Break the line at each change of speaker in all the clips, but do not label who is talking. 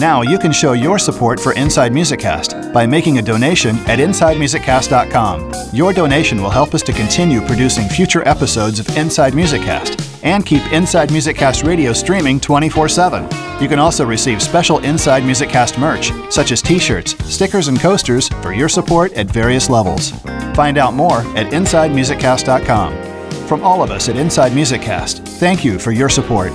Now you can show your support for Inside Musiccast by making a donation at InsideMusiccast.com. Your donation will help us to continue producing future episodes of Inside Musiccast and keep Inside Musiccast Radio streaming 24/7. You can also receive special Inside Musiccast merch, such as t-shirts, stickers, and coasters for your support at various levels. Find out more at InsideMusiccast.com. From all of us at Inside Musiccast, thank you for your support.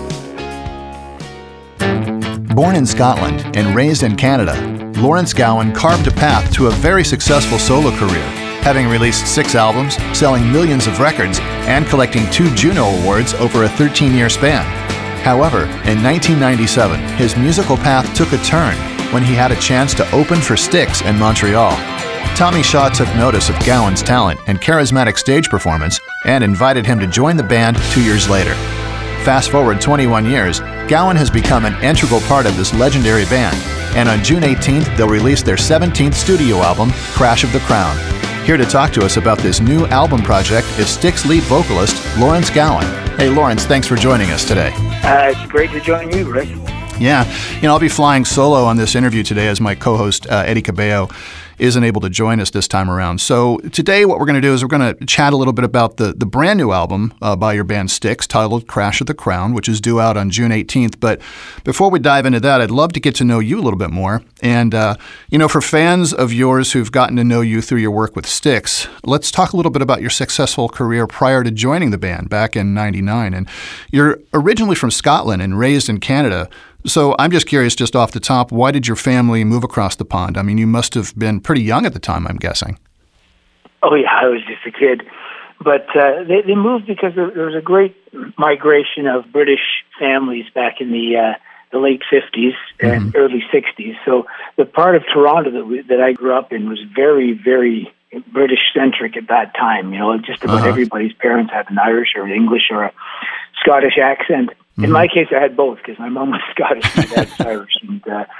Born in Scotland and raised in Canada, Lawrence Gowan carved a path to a very successful solo career, having released 6 albums, selling millions of records, and collecting 2 Juno Awards over a 13-year span. However, in 1997, his musical path took a turn when he had a chance to open for Styx in Montreal. Tommy Shaw took notice of Gowan's talent and charismatic stage performance and invited him to join the band 2 years later. Fast forward 21 years, Gowan has become an integral part of this legendary band, and on June 18th, they'll release their 17th studio album, Crash of the Crown. Here to talk to us about this new album project is Styx lead vocalist Lawrence Gowan. Hey Lawrence, thanks for joining us today.
It's great to join you, Rick.
Yeah, I'll be flying solo on this interview today as my co-host Eddie Cabello isn't able to join us this time around. So today what we're going to do is we're going to chat a little bit about the brand new album by your band Styx titled Crash of the Crown, which is due out on June 18th. But before we dive into that, I'd love to get to know you a little bit more. And, for fans of yours who've gotten to know you through your work with Styx, let's talk a little bit about your successful career prior to joining the band back in '99. And you're originally from Scotland and raised in Canada. So I'm just curious, just off the top, why did your family move across the pond? I mean, you must have been pretty young at the time, I'm guessing.
Oh, yeah, I was just a kid. But they moved because there was a great migration of British families back in the late 50s and early 60s. So the part of Toronto that I grew up in was very, very British-centric at that time. Just about everybody's parents had an Irish or an English or a Scottish accent. In my case, I had both because my mom was Scottish and my dad's Irish, and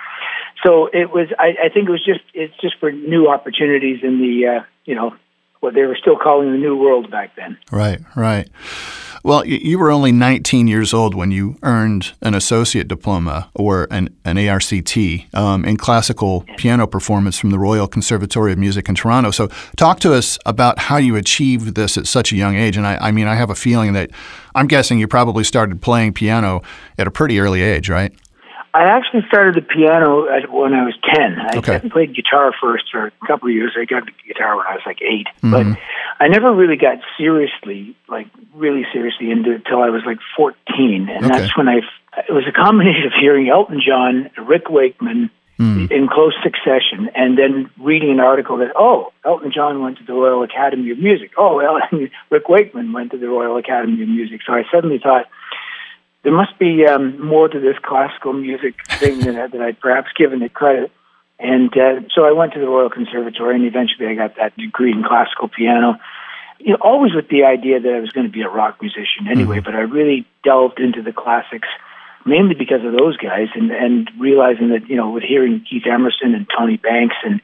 so it was. I think it's just for new opportunities in the what they were still calling the New World back then.
Right. Well, you were only 19 years old when you earned an associate diploma or an ARCT in classical piano performance from the Royal Conservatory of Music in Toronto. So talk to us about how you achieved this at such a young age. And I mean, I have a feeling that I'm guessing you probably started playing piano at a pretty early age, right?
I actually started the piano when I was 10. I played guitar first for a couple of years. I got the guitar when I was like 8. But I never really got really seriously into it until I was like 14. And that's when it was a combination of hearing Elton John, Rick Wakeman in close succession, and then reading an article that, Elton John went to the Royal Academy of Music. Rick Wakeman went to the Royal Academy of Music. So I suddenly thought, there must be more to this classical music thing than I'd perhaps given it credit. And so I went to the Royal Conservatory, and eventually I got that degree in classical piano. Always with the idea that I was going to be a rock musician anyway, but I really delved into the classics, mainly because of those guys, and realizing that, with hearing Keith Emerson and Tony Banks and,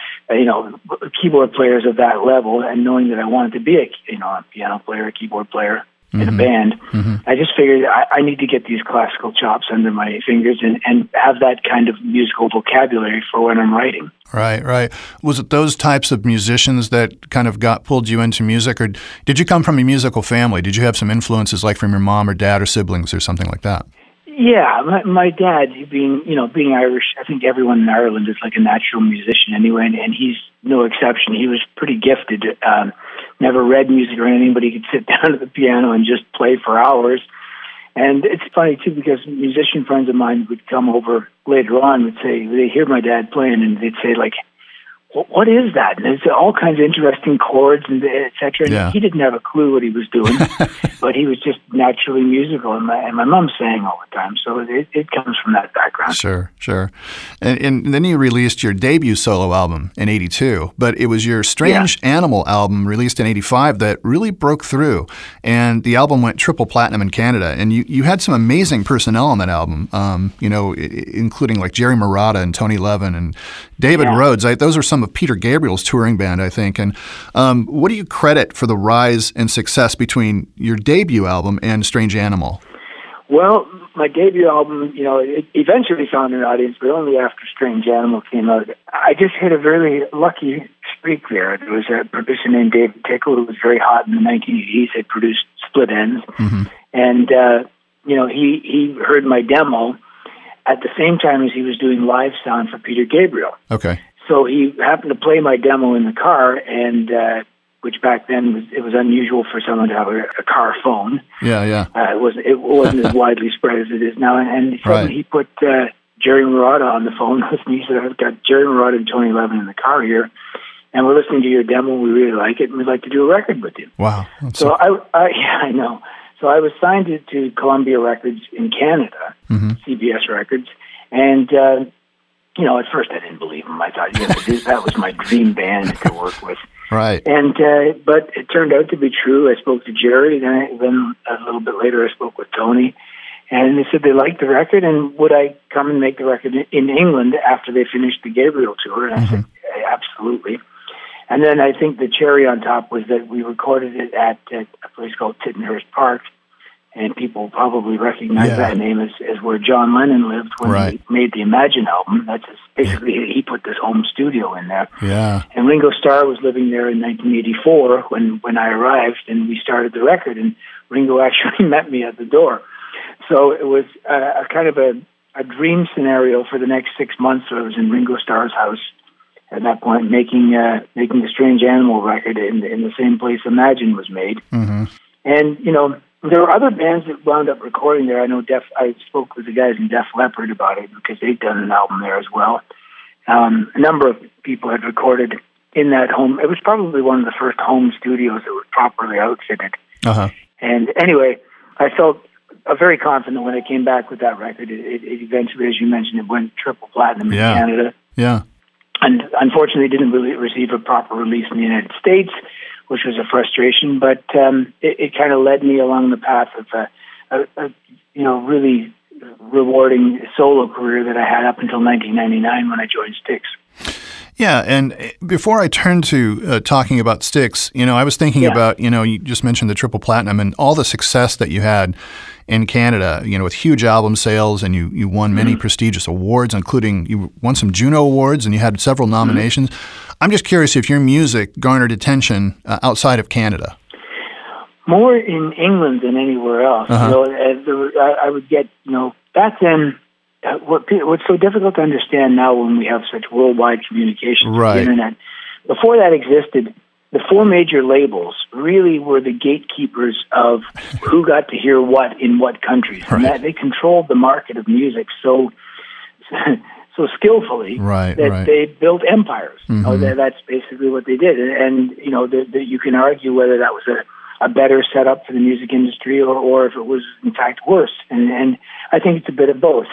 keyboard players of that level, and knowing that I wanted to be a piano player, a keyboard player, in a band, I just figured I need to get these classical chops under my fingers and have that kind of musical vocabulary for when I'm writing.
Right. Was it those types of musicians that kind of pulled you into music, or did you come from a musical family? Did you have some influences like from your mom or dad or siblings or something like that?
Yeah, my dad, being Irish, I think everyone in Ireland is like a natural musician anyway, and he's no exception. He was pretty gifted. Never read music or anything, but he could sit down at the piano and just play for hours. And it's funny, too, because musician friends of mine would come over later on, they'd hear my dad playing, and they'd say, like, what is that? And it's all kinds of interesting chords and et cetera. And he didn't have a clue what he was doing, but he was just naturally musical. And my mom sang all the time, so it comes from that background.
Sure. And then you released your debut solo album in '82, but it was your Strange Animal album released in '85 that really broke through. And the album went triple platinum in Canada. And you had some amazing personnel on that album, including like Jerry Marotta and Tony Levin and David Rhodes. Those are some of Peter Gabriel's touring band, I think. And what do you credit for the rise and success between your debut album and Strange Animal?
Well, my debut album, it eventually found an audience, but only after Strange Animal came out. I just hit a very lucky streak there. There was a producer named David Tickle who was very hot in the 1980s. He produced Split Enz. Mm-hmm. And, he heard my demo at the same time as he was doing live sound for Peter Gabriel.
Okay.
So he happened to play my demo in the car, and which back then it was unusual for someone to have a car phone.
Yeah.
It wasn't as widely spread as it is now. And suddenly he put Jerry Marotta on the phone with me. He said, "I've got Jerry Marotta and Tony Levin in the car here, and we're listening to your demo. We really like it, and we'd like to do a record with you."
Wow.
So I know. So I was signed to Columbia Records in Canada, mm-hmm. CBS Records, and at first I didn't believe him. I thought, that was my dream band to work with.
Right.
And but it turned out to be true. I spoke to Jerry, then a little bit later I spoke with Tony, and they said they liked the record, and would I come and make the record in England after they finished the Gabriel tour? And mm-hmm. I said, absolutely. And then I think the cherry on top was that we recorded it at a place called Tittenhurst Park, and people probably recognize that name as where John Lennon lived when he made the Imagine album. That's basically, he put this home studio in there.
Yeah.
And Ringo Starr was living there in 1984 when I arrived, and we started the record, and Ringo actually met me at the door. So it was a kind of a dream scenario for the next 6 months. So I was in Ringo Starr's house at that point, making the Strange Animal record in the same place Imagine was made. Mm-hmm. And, there were other bands that wound up recording there. I know I spoke with the guys in Def Leppard about it because they'd done an album there as well. A number of people had recorded in that home. It was probably one of the first home studios that was properly outfitted. Uh-huh. And anyway, I felt very confident when I came back with that record. It eventually, as you mentioned, it went triple platinum in Canada.
Yeah.
And unfortunately, didn't really receive a proper release in the United States, which was a frustration. But it kind of led me along the path of a really rewarding solo career that I had up until 1999 when I joined Styx.
Yeah, and before I turn to talking about Styx, I was thinking about, you just mentioned the triple platinum and all the success that you had in Canada, with huge album sales, and you won many mm-hmm. prestigious awards, including you won some Juno Awards and you had several nominations. Mm-hmm. I'm just curious if your music garnered attention outside of Canada.
More in England than anywhere else. Uh-huh. I would get, back then, what's so difficult to understand now when we have such worldwide communication through the internet. Before that existed, the four major labels really were the gatekeepers of who got to hear what in what countries. Right. And that they controlled the market of music so skillfully that they built empires. Mm-hmm. That's basically what they did. And you can argue whether that was a better setup for the music industry or if it was in fact worse. And I think it's a bit of both.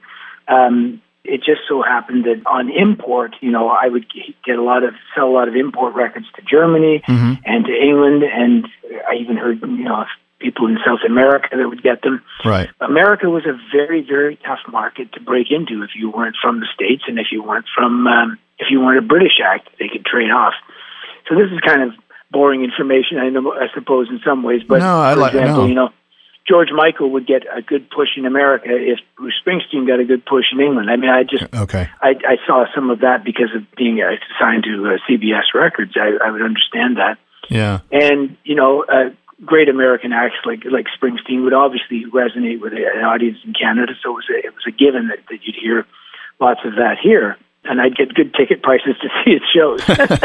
It just so happened that on import, I would sell a lot of import records to Germany mm-hmm. and to England, and I even heard people in South America that would get them.
Right.
America was a very, very tough market to break into if you weren't from the States, and if you weren't a British act, they could trade off. So this is kind of boring information, I suppose, in some ways. But for example, George Michael would get a good push in America if Bruce Springsteen got a good push in England. I mean, I saw some of that because of being assigned to CBS Records. I would understand that.
Yeah.
And great American acts like Springsteen would obviously resonate with an audience in Canada. So it was a given that you'd hear lots of that here. And I'd get good ticket prices to see his shows.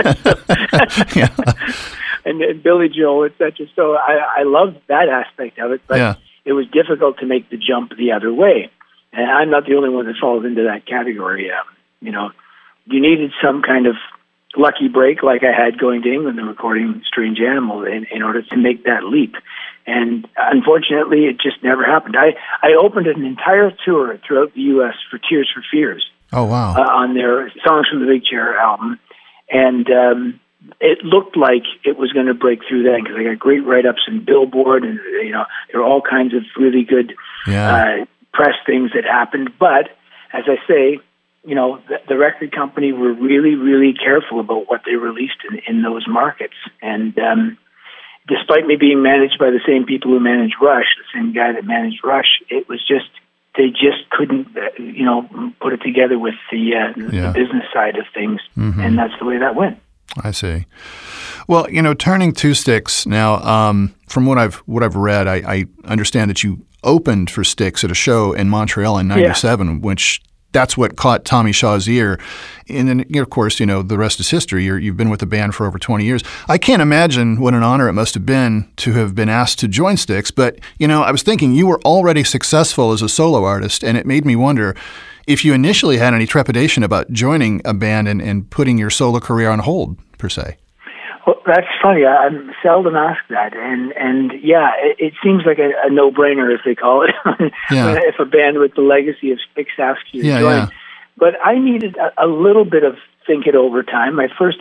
And Billy Joel, etc. So I loved that aspect of it, but it was difficult to make the jump the other way. And I'm not the only one that falls into that category. You needed some kind of lucky break like I had going to England and recording Strange Animal in order to make that leap. And unfortunately, it just never happened. I opened an entire tour throughout the U.S. for Tears for Fears.
Oh, wow.
On their Songs from the Big Chair album. And it looked like it was going to break through then because I got great write-ups in Billboard, and there were all kinds of really good press things that happened. But as I say, the record company were really, really careful about what they released in those markets, and despite me being managed by the same people who managed Rush, the same guy that managed Rush, it was just, they just couldn't, put it together with the business side of things. Mm-hmm. And that's the way that went.
I see. Well, turning to Styx now, from what I've read, I understand that you opened for Styx at a show in Montreal in '97, which that's what caught Tommy Shaw's ear. And then, of course, the rest is history. You've been with the band for over 20 years. I can't imagine what an honor it must have been to have been asked to join Styx. But, I was thinking you were already successful as a solo artist, and it made me wonder if you initially had any trepidation about joining a band and putting your solo career on hold, per se.
Well, that's funny. I'm seldom asked that, and it seems like a no-brainer, as they call it, if a band with the legacy of Styx asks you to join. Yeah. But I needed a little bit of think it over time. Here's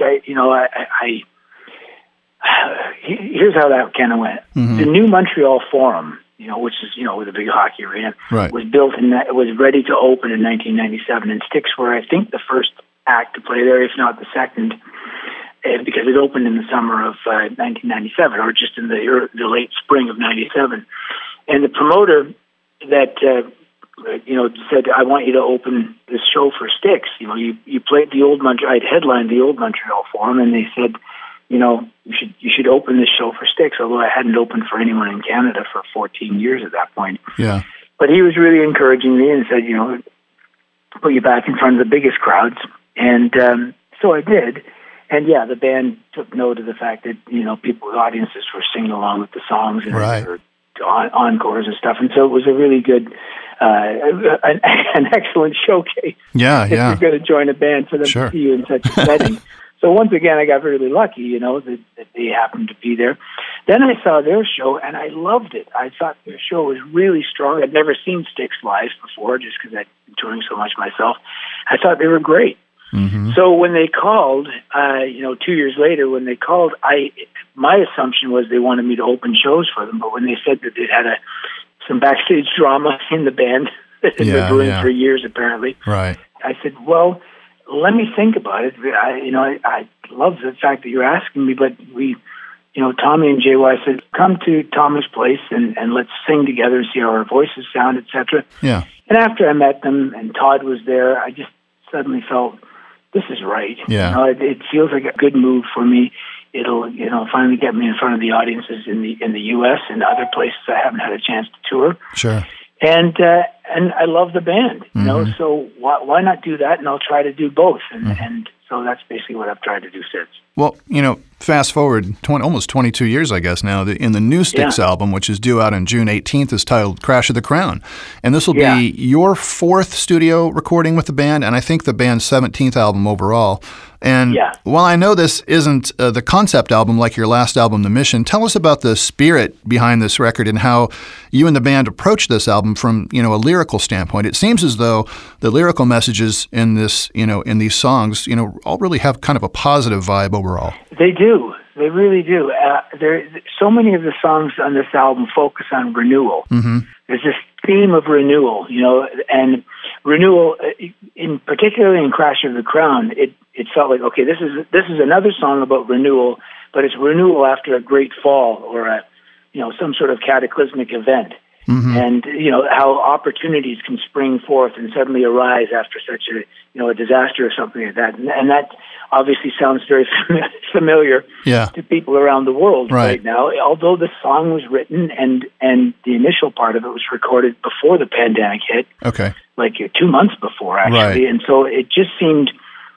how that kind of went. Mm-hmm. The new Montreal Forum, which is with a big hockey arena,
right,
was built and was ready to open in 1997, and Styx were, I think, the first act to play there, if not the second. Because it opened in the summer of 1997, or just in the late spring of '97, and the promoter that said, "I want you to open this show for Styx." You played the old Montreal. I'd headlined the old Montreal Forum, and they said, you should open this show for Styx. Although I hadn't opened for anyone in Canada for 14 years at that point.
Yeah.
But he was really encouraging me and said, put you back in front of the biggest crowds, and so I did. And the band took note of the fact that, the audiences were singing along with the songs and
right,
encores and stuff. And so it was a really good, an excellent showcase.
Yeah,
if you're going to join a band for them to see you in such a setting. So once again, I got really lucky, that they happened to be there. Then I saw their show, and I loved it. I thought their show was really strong. I'd never seen Styx live before, just because I'd been touring so much myself. I thought they were great. Mm-hmm. So when they called, 2 years later, when they called, my assumption was they wanted me to open shows for them. But when they said that they had some backstage drama in the band that they've been doing for years, apparently,
right,
I said, well, let me think about it. I love the fact that you're asking me, but Tommy and JY said, come to Tommy's place and let's sing together and see how our voices sound, etc.
Yeah.
And after I met them and Todd was there, I just suddenly felt, this is right.
Yeah.
It feels like a good move for me. It'll, finally get me in front of the audiences in the U.S. and other places I haven't had a chance to tour.
Sure.
And I love the band, so why not do that? And I'll try to do both. And so that's basically what I've tried to do since.
Well, fast forward almost 22 years, I guess now, in the new Styx album, which is due out on June 18th, is titled Crash of the Crown. And this will be your fourth studio recording with the band, and I think the band's 17th album overall. And while I know this isn't the concept album like your last album, The Mission, tell us about the spirit behind this record and how you and the band approach this album from, a lyrical standpoint. It seems as though the lyrical messages in this, in these songs, all really have kind of a positive vibe overall.
They do. They really do. So many of the songs on this album focus on renewal. Mm-hmm. There's this theme of renewal, and renewal, particularly in Crash of the Crown, it felt like, okay, this is another song about renewal, but it's renewal after a great fall or some sort of cataclysmic event. Mm-hmm. And, how opportunities can spring forth and suddenly arise after such a disaster or something like that. And that obviously sounds very familiar to people around the world right now, although the song was written and the initial part of it was recorded before the pandemic hit.
Okay.
Like 2 months before, actually. Right. And so it just seemed,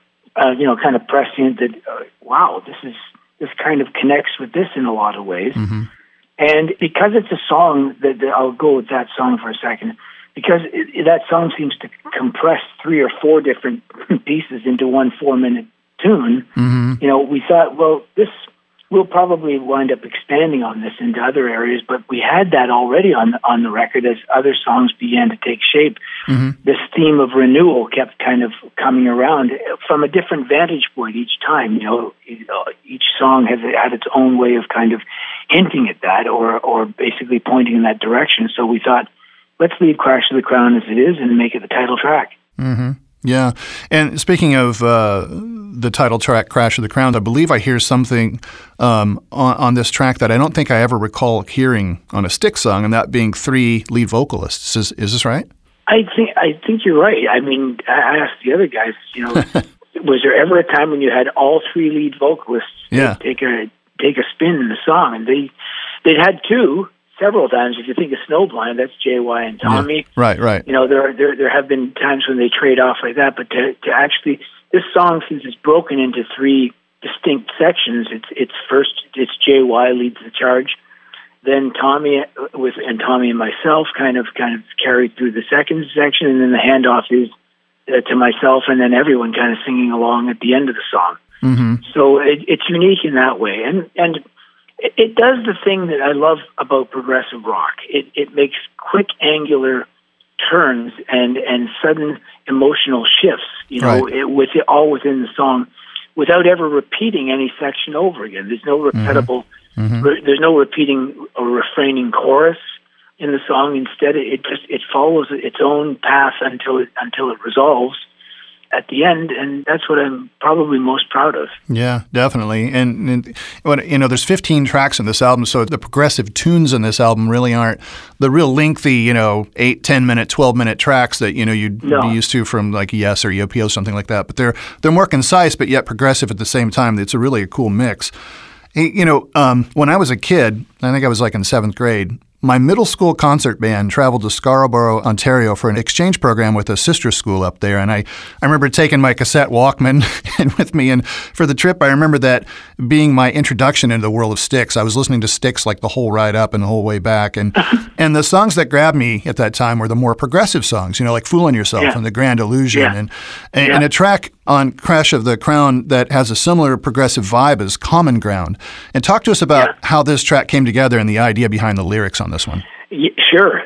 kind of prescient that, wow, this kind of connects with this in a lot of ways. Mm-hmm. And because it's a song that I'll go with that song for a second, because that song seems to compress 3 or 4 different pieces into one 4-minute tune. Mm-hmm. We thought, well, we'll probably wind up expanding on this into other areas, but we had that already on the record as other songs began to take shape. Mm-hmm. This theme of renewal kept kind of coming around from a different vantage point each time. Each song had its own way of kind of hinting at that or basically pointing in that direction. So we thought, let's leave Crash of the Crown as it is and make it the title track.
Mm-hmm. Yeah. And speaking of the title track, Crash of the Crown, I believe I hear something on this track that I don't think I ever recall hearing on a Styx song, and that being 3 lead vocalists. Is this right? I
think you're right. I mean, I asked the other guys, was there ever a time when you had all 3 lead vocalists take a spin in the song? And they'd had 2 several times. If you think of Snowblind, that's JY and Tommy.
Yeah. Right.
There have been times when they trade off like that, but to actually, this song, since it's broken into 3 distinct sections, it's JY leads the charge, then Tommy and myself kind of carried through the second section, and then the handoff is to myself, and then everyone kind of singing along at the end of the song.
Mm-hmm.
So it's unique in that way, and it does the thing that I love about progressive rock. It makes quick, angular turns and sudden emotional shifts, all within the song, without ever repeating any section over again. There's no repetible, there's no repeating or refraining chorus in the song. Instead, it follows its own path until it resolves at the end, and that's what I'm probably most proud of.
Yeah, definitely. And there's 15 tracks in this album, so the progressive tunes in this album really aren't the real lengthy, 8, 10-minute, 12-minute tracks that, you'd be used to from like Yes or EOP or something like that. But they're more concise, but yet progressive at the same time. It's really a cool mix. Hey, when I was a kid, I think I was like in 7th grade, my middle school concert band traveled to Scarborough, Ontario for an exchange program with a sister school up there. And I remember taking my cassette Walkman with me. And for the trip, I remember that being my introduction into the world of Styx. I was listening to Styx like the whole ride up and the whole way back. And the songs that grabbed me at that time were the more progressive songs, like Fooling Yourself and The Grand Illusion. And a track on Crash of the Crown that has a similar progressive vibe is Common Ground. And talk to us about how this track came together and the idea behind the lyrics on this one.
Yeah, sure.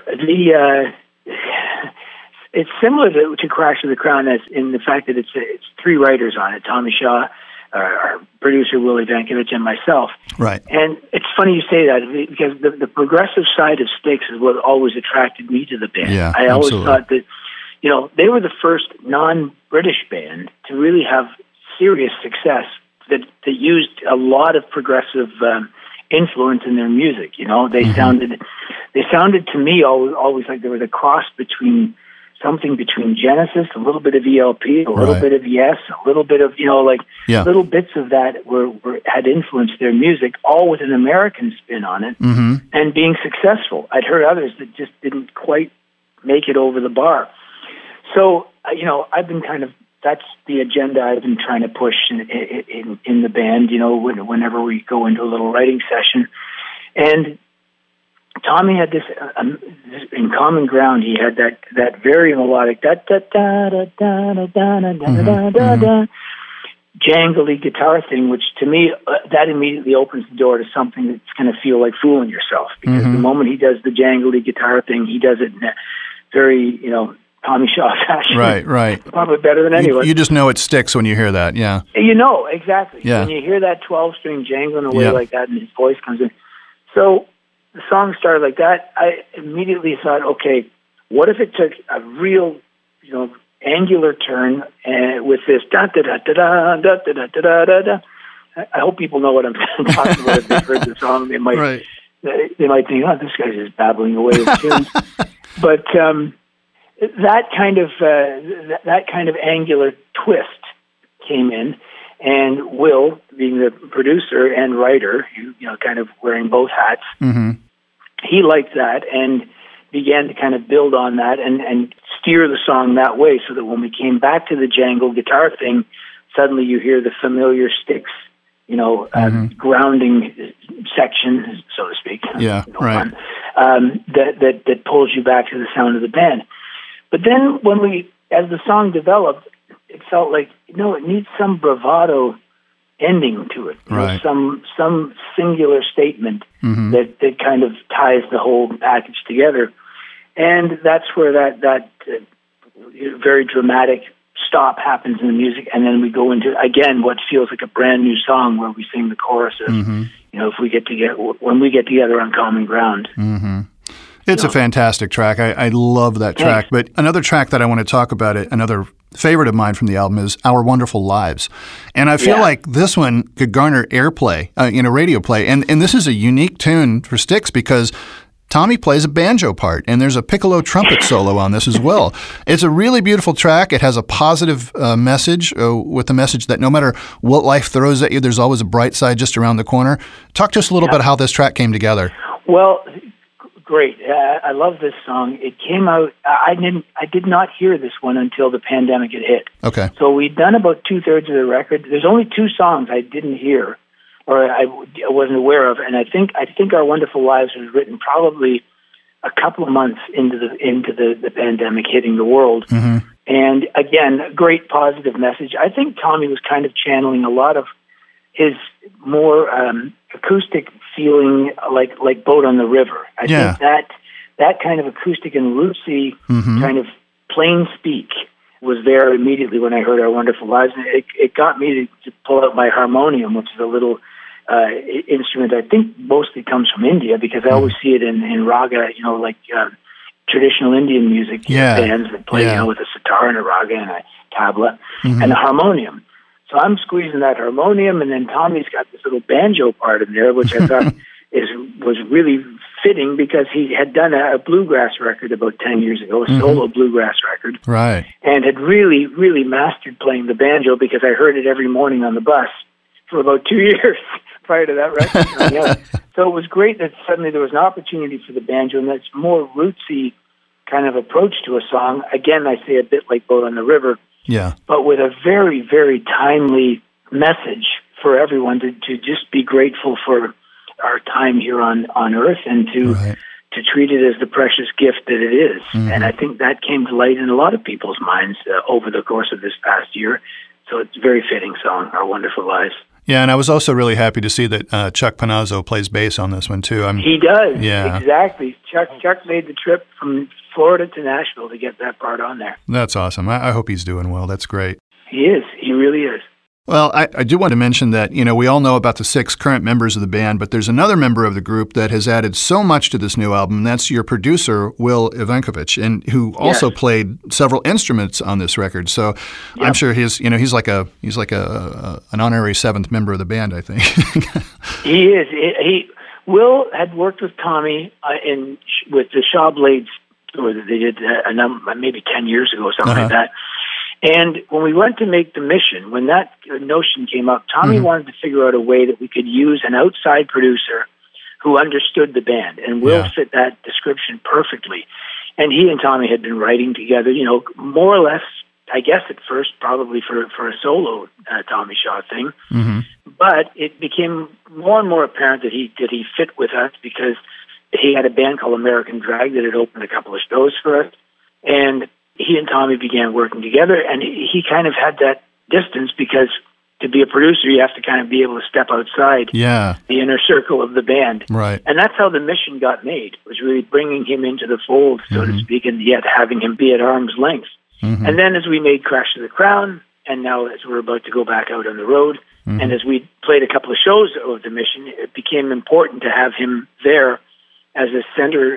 It's similar to Crash of the Crown as in the fact that it's 3 writers on it: Tommy Shaw, our producer Willie Vankovich, and myself.
Right.
And it's funny you say that because the progressive side of Styx is what always attracted me to the band.
Yeah,
I always thought that they were the first non-British band to really have serious success that used a lot of progressive influence in their music. They sounded to me always like they were the cross between something between Genesis, a little bit of ELP, a little bit of Yes, a little bit of little bits of that had influenced their music, all with an American spin on it, and being successful. I'd heard others that just didn't quite make it over the bar. So I've been that's the agenda I've been trying to push in the band, whenever we go into a little writing session. And Tommy had this, in Common Ground, he had that very melodic, jangly guitar thing, which to me, that immediately opens the door to something that's going to feel like Fooling Yourself. Because the moment he does the jangly guitar thing, he does it in a very, Tommy Shaw fashion.
Right.
Probably better than anyone.
You just know it sticks when you hear that, yeah.
Exactly.
Yeah.
When you hear that 12-string jangling away like that and his voice comes in. So the song started like that. I immediately thought, okay, what if it took a real, angular turn with this da-da-da-da-da-da-da-da-da-da. I hope people know what I'm talking about. If they've heard the song, they might think, oh, this guy's just babbling away with tunes. But that kind of angular twist came in, and Will, being the producer and writer, kind of wearing both hats, he liked that and began to kind of build on that and steer the song that way, so that when we came back to the jangle guitar thing, suddenly you hear the familiar Styx, grounding section, so to speak.
Yeah, right.
That pulls you back to the sound of the band. But then as the song developed, it felt like, it needs some bravado ending to it.
Right.
Some singular statement that kind of ties the whole package together. And that's where that very dramatic stop happens in the music, and then we go into, again, what feels like a brand new song where we sing the choruses. If we get together, when we get together on Common Ground.
It's a fantastic track. I love that track. But another track that I want to talk about, another favorite of mine from the album is Our Wonderful Lives. And I feel like this one could garner airplay, radio play. And this is a unique tune for Styx because Tommy plays a banjo part, and there's a piccolo trumpet solo on this as well. It's a really beautiful track. It has a positive message with the message that no matter what life throws at you, there's always a bright side just around the corner. Talk to us a little bit how this track came together.
Well, great. I love this song. It came out, I did not hear this one until the pandemic had hit.
Okay.
So we'd done about 2/3 of the record. There's only 2 songs I didn't hear or I wasn't aware of, and I think Our Wonderful Lives was written probably a couple of months into the pandemic hitting the world. Mm-hmm. And again, a great positive message. I think Tommy was kind of channeling a lot of his more acoustic feeling, like Boat on the River. I think that kind of acoustic and rootsy kind of plain speak was there immediately when I heard Our Wonderful Lives. And it got me to pull out my harmonium, which is a little instrument I think mostly comes from India, because I always see it in raga, traditional Indian music bands that play with a sitar and a raga and a tabla and a harmonium. So I'm squeezing that harmonium, and then Tommy's got this little banjo part in there, which I thought was really fitting because he had done a bluegrass record about 10 years ago, a solo bluegrass record,
right? And
had really, really mastered playing the banjo because I heard it every morning on the bus for about 2 years prior to that record coming out. So it was great that suddenly there was an opportunity for the banjo, and that's more rootsy kind of approach to a song. Again, I say a bit like Boat on the River. Yeah. But with a very, very timely message for everyone to just be grateful for our time here on Earth and to treat it as the precious gift that it is. Mm-hmm. And I think that came to light in a lot of people's minds over the course of this past year. So it's a very fitting song, Our Wonderful Lives.
Yeah, and I was also really happy to see that Chuck Panozzo plays bass on this one, too.
He does, exactly. Chuck made the trip from Florida to Nashville to get that part on there.
That's awesome. I hope he's doing well. That's great.
He is. He really is.
Well, I do want to mention that, we all know about the 6 current members of the band, but there's another member of the group that has added so much to this new album, and that's your producer, Will Ivankovich, and who also played several instruments on this record. So I'm sure he's like an honorary 7th member of the band, I think.
He is. Will had worked with Tommy with the Shaw Blades tour that they did maybe 10 years ago, something like that. And when we went to make The Mission, when that notion came up, Tommy wanted to figure out a way that we could use an outside producer who understood the band, and Will fit that description perfectly. And he and Tommy had been writing together, more or less, I guess at first, probably for a solo Tommy Shaw thing. Mm-hmm. But it became more and more apparent that he fit with us because he had a band called American Drag that had opened a couple of shows for us. And he and Tommy began working together, and he kind of had that distance because to be a producer, you have to kind of be able to step outside the inner circle of the band.
Right.
And that's how The Mission got made, was really bringing him into the fold, so to speak, and yet having him be at arm's length. Mm-hmm. And then as we made Crash to the Crown, and now as we're about to go back out on the road, and as we played a couple of shows of The Mission, it became important to have him there as a center,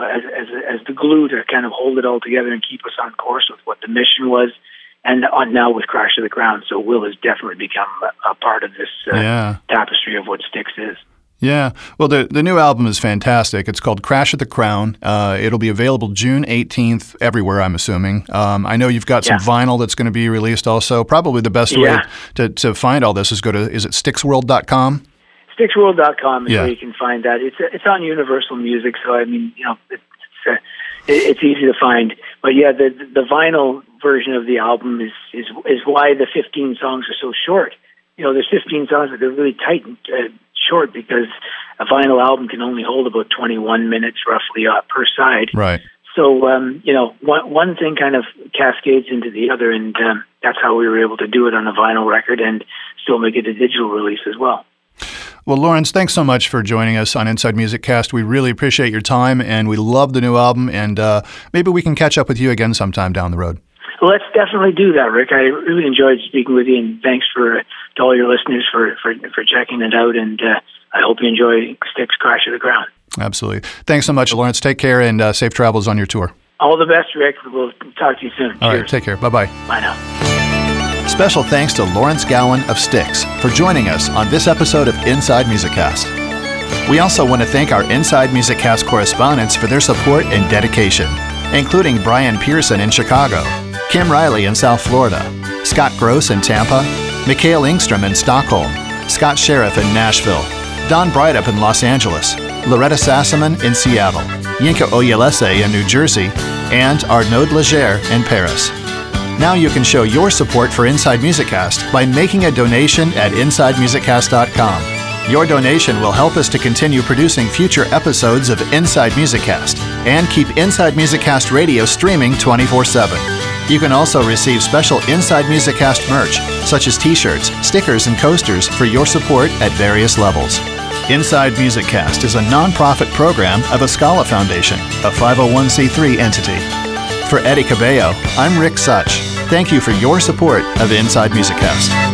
as the glue to kind of hold it all together and keep us on course with what the mission was, and on now with Crash to the Crown. So Will has definitely become a part of this tapestry of what Styx is.
Yeah. Well, the new album is fantastic. It's called Crash at the Crown. It'll be available June 18th everywhere, I'm assuming. I know you've got some vinyl that's going to be released also. Probably the best way to find all this is is it StyxWorld.com?
StyxWorld.com is where you can find that. It's on Universal Music, so I mean, it's easy to find. But the vinyl version of the album is why the 15 songs are so short. There's 15 songs, but they're really tight and short because a vinyl album can only hold about 21 minutes roughly per side.
Right.
So one thing kind of cascades into the other, and that's how we were able to do it on a vinyl record and still make it a digital release as well.
Well, Lawrence, thanks so much for joining us on Inside Music Cast. We really appreciate your time, and we love the new album, and maybe we can catch up with you again sometime down the road.
Well, let's definitely do that, Rick. I really enjoyed speaking with you, and thanks to all your listeners for checking it out, and I hope you enjoy Styx Crash to the Crown.
Absolutely. Thanks so much, Lawrence. Take care, and safe travels on your tour.
All the best, Rick. We'll talk to you soon.
All right, take care. Bye-bye.
Bye now.
Special thanks to Lawrence Gowan of Styx for joining us on this episode of Inside Musiccast. We also want to thank our Inside Musiccast correspondents for their support and dedication, including Brian Pearson in Chicago, Kim Riley in South Florida, Scott Gross in Tampa, Mikhail Ingstrom in Stockholm, Scott Sheriff in Nashville, Don Breidup in Los Angeles, Loretta Sassaman in Seattle, Yinka Oyelese in New Jersey, and Arnaud Leger in Paris. Now you can show your support for Inside Musiccast by making a donation at InsideMusiccast.com. Your donation will help us to continue producing future episodes of Inside Musiccast and keep Inside Musiccast Radio streaming 24/7. You can also receive special Inside Musiccast merch, such as t-shirts, stickers, and coasters for your support at various levels. Inside Musiccast is a non-profit program of Escala Foundation, a 501c3 entity. For Eddie Cabello, I'm Rick Such. Thank you for your support of Inside Musiccast.